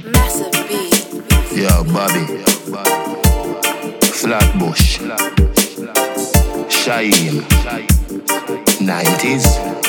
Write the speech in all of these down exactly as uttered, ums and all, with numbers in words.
Massive beat. Yo, Bobby. Flatbush. Shaim. nineties.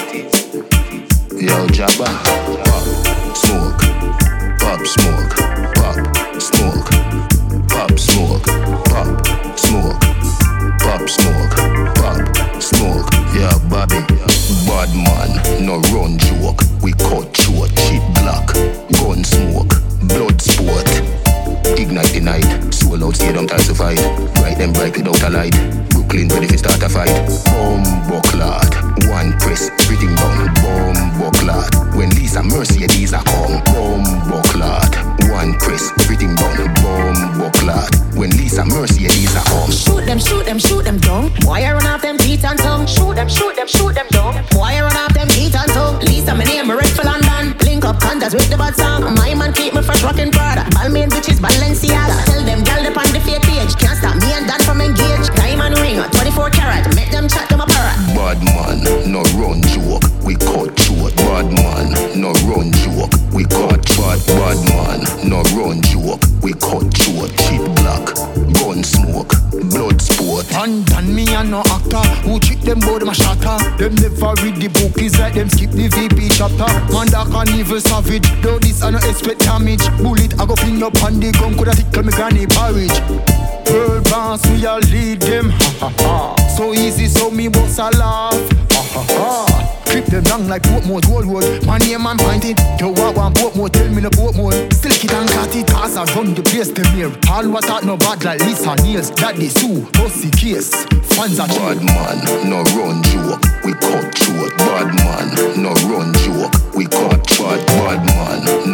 Yo, Jabba. Pop, smoke. Pop, smoke. Pop, smoke. Pop, smoke. Pop, smoke. Pop, smoke. Pop, smoke. Yo, Bobby. Bad man, no run joke. We cut short, shit black. Gun smoke, blood sport. Ignite the night, soul out, stay down, time to fight. Bright them bright without a light. Brooklyn ready to start a fight. Bomb clad, one press, everything down. Bomb clad, when Lisa Mercy and Lisa come. Bomb clad, one press, everything down. Bomb clad, when Lisa Mercy and Lisa come. Shoot them, shoot them, shoot them down. Why I run off them teeth and tongue? Shoot them, shoot them, shoot them down. Why I run off them teeth and tongue? Lisa, my name, red for London. Link up condas with the bad song. My man keep me fresh rockin' Prada. Balmain bitches, Balenciaga. Tell them gal up on the fake page. Can't stop me and Dan from engage. Diamond ring, twenty-four carat. Make them chat them a parrot. Bad man, no run joke. We cut short. Bad man, no run joke. We cut short. Bad man, no run joke. We cut short. Shit black, gun smoke, blood sport. And Dan me and no actor who trick them bout my shatter. Them never read the book, is like them skip the V P chapter. Man that can evil savage, though this I no expect damage. Bullet I go fling up on the gun, coulda tickle me granny porridge. World boss, we all lead them, ha ha ha. So easy, so me boss a laugh, ha ha ha. Clip them down like Portmore, Goldwood. My name and point it, yo I want Portmore, tell me no Portmore. Still kid and cat it, cause I run the place them here. All what out no bad like Lisa Niels. That they sue, pussy case, fans are bad man, no run joke. We cut short. Bad man, no run joke. We cut short. Bad man,